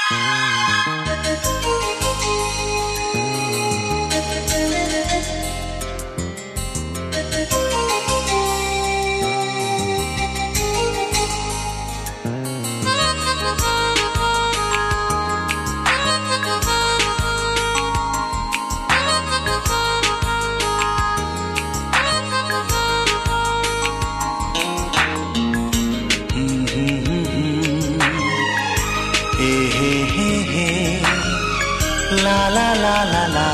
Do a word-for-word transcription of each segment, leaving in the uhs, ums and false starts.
ला ला ला ला ला।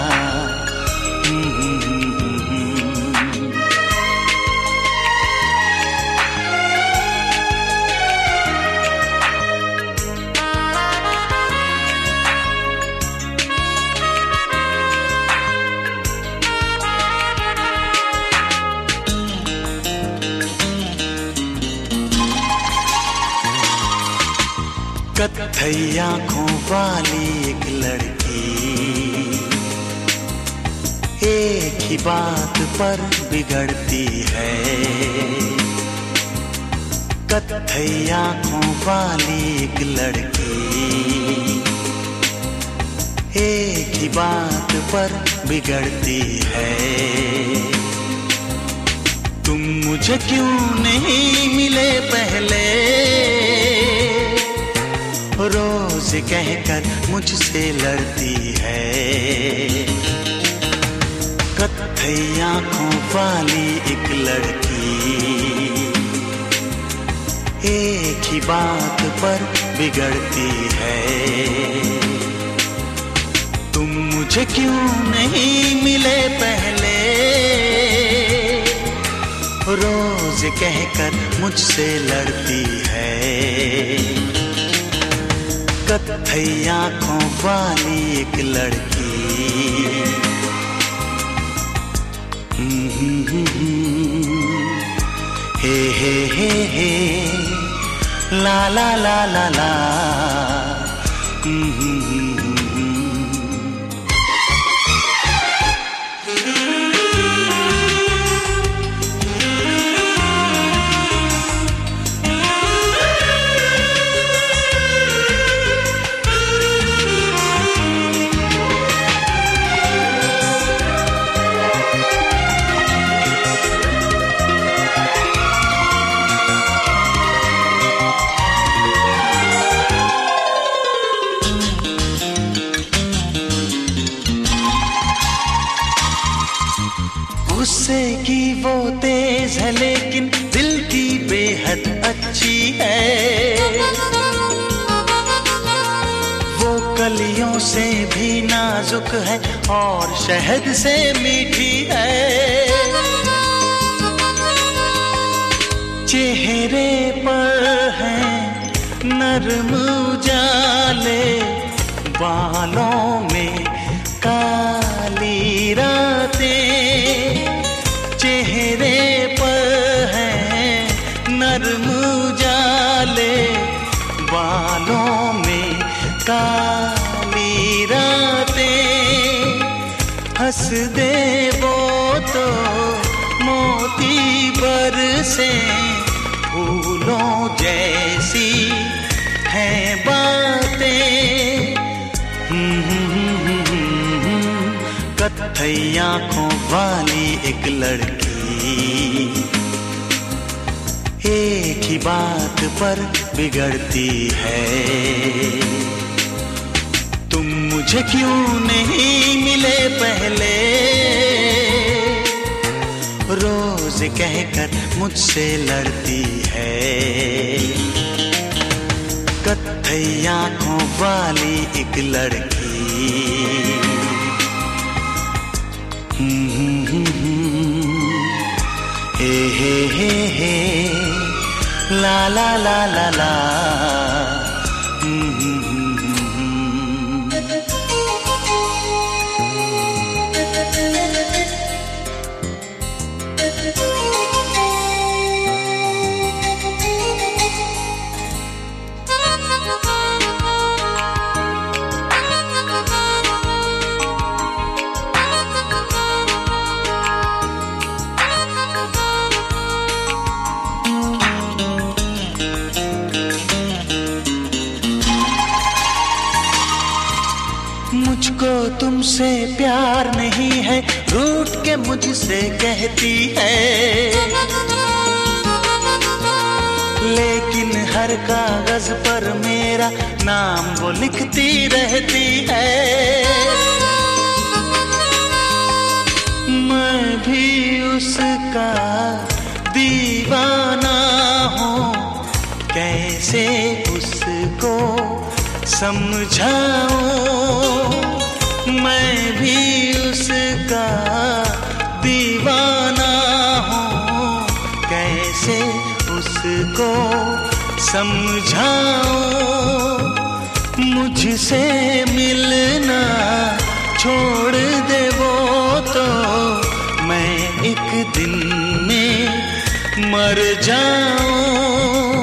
कत्थई आँखों वाली एक लड़की एक ही बात पर बिगड़ती है। कत्थई आँखों वाली एक लड़की एक ही बात पर बिगड़ती है। तुम मुझे क्यों नहीं मिले पहले, रोज कहकर मुझसे लड़ती है। कत्थई आँखों वाली एक लड़की एक ही बात पर बिगड़ती है। तुम मुझे क्यों नहीं मिले पहले, रोज कहकर मुझसे लड़ती है। कत्थई आँखों वाली एक लड़की। हे हे हे हे ला ला ला ला ला। गुस्से की वो तेज है लेकिन दिल की बेहद अच्छी है। वो कलियों से भी नाजुक है और शहद से मीठी है। चेहरे पर है नरम उजाले, बालों में काली रातें। चेहरे पर है नरम उजाले, बालों में काली रातें। हंस दे वो तो मोती बरसे, फूलों जैसी हैं बातें। कत्थई आँखों वाली एक लड़की एक ही बात पर बिगड़ती है। तुम मुझे क्यों नहीं मिले पहले, रोज कहकर मुझसे लड़ती है। कत्थई आँखों वाली एक लड़की। हे हे हे हे ला ला ला ला ला। तुमसे प्यार नहीं है, रूठ के मुझसे कहती है, लेकिन हर कागज पर मेरा नाम वो लिखती रहती है। मैं भी उसका दीवाना हूँ, कैसे उसको समझाऊं। मैं भी उसका दीवाना हूँ, कैसे उसको समझाऊं। मुझसे मिलना छोड़ दे वो तो मैं एक दिन में मर जाऊं।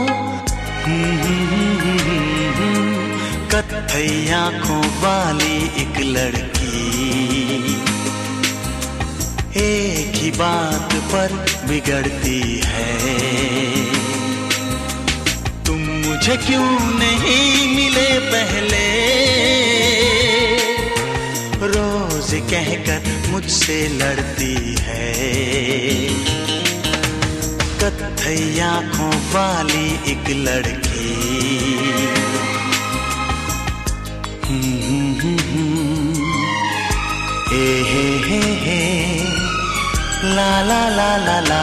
कत्थई आंखों वाली एक लड़की, एक ही बात पर बिगड़ती है। तुम मुझे क्यों नहीं मिले पहले, रोज कहकर मुझसे लड़ती है। कत्थई आंखों वाली एक लड़की, ए हे हे हे, ला ला ला ला ला,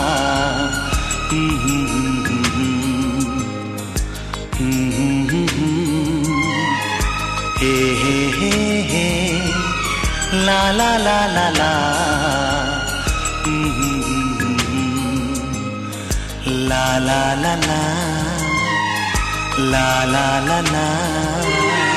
ए हे हे हे, ला ला ला ला ला, ला ला ला ला, ला ला ला ला।